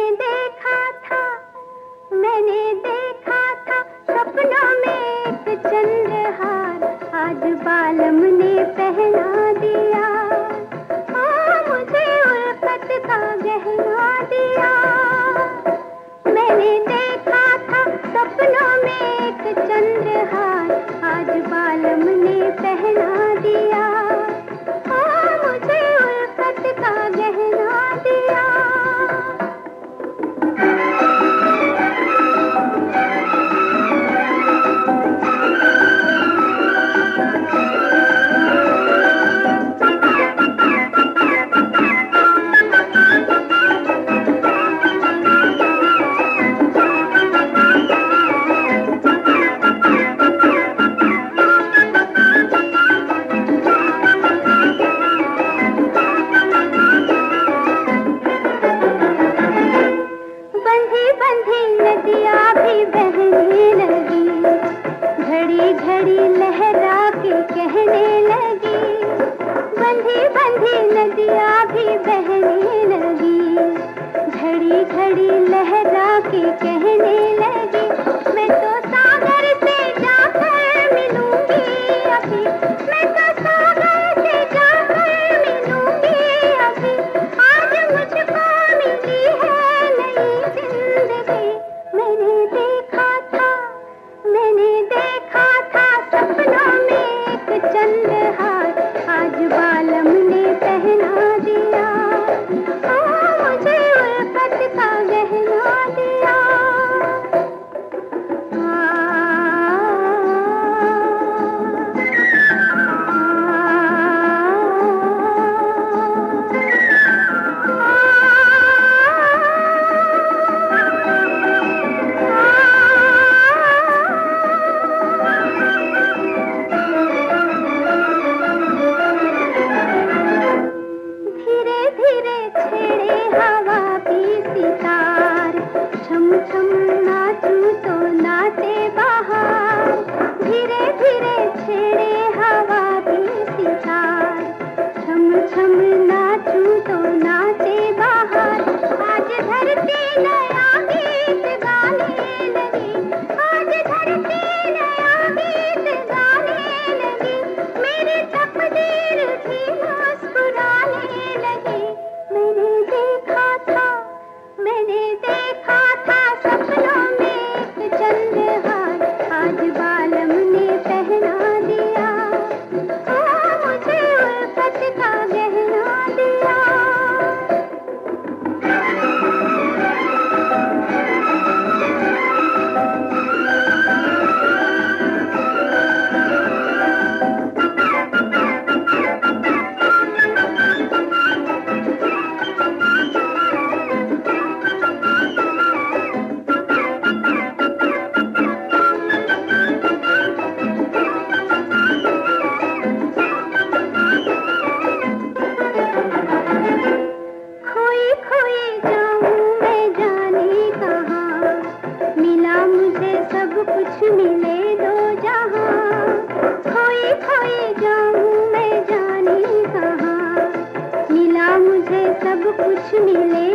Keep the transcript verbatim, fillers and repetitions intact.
देखा था, मैंने देखा था सपनों में एक चंद्रहार, आज बालम ने पहना दिया। हाँ, मुझे उल्फत का गहना दिया। मैंने देखा था सपनों में एक चंद्रहार, आज बालम ने पहना दिया। हाँ, मुझे उल्फत का गहना दिया। बंधी नदियाँ भी बहने लगी, घड़ी घड़ी लहरा के कहने लगी। बंधी बंधी नदियाँ भी बहने लगी, घड़ी घड़ी लहरा के कहने लगी। मैं तो सागर से जाकर मिलूंगी अभी, मैं तो सागर से जाकर मिलूंगी अभी। आज मुझको मिली है नई जिंदगी। मैंने देखा था, मैंने देखा था सपनों में एक चंद्रहार, आज बालम ने पहना दिया। हाँ, मुझे उल्फत का गहना दिया। धीरे छेड़े हवा की सितार, छम छम नाचूं तो नाचे बहार। धीरे धीरे छेड़े हवा की सितार, छम छम नाचूं तो नाचे बहार। आज धरती नया गीत गाने लगी, आज धरती नया गीत गाने लगी। मेरी तकदीर भी मुस्कुराने लगी। मैंने देखा था, मैंने देखा था सपनों में एक चंद्रहार, आज बालम ने पहना दिया। हाँ, मुझे उल्फत का गहना दिया। खोई खोई जाऊं मैं जाने कहाँ, मिला मुझे सब कुछ मिले दो जहां। खोई खोई जाऊं मैं जाने कहाँ, मिला मुझे सब कुछ मिले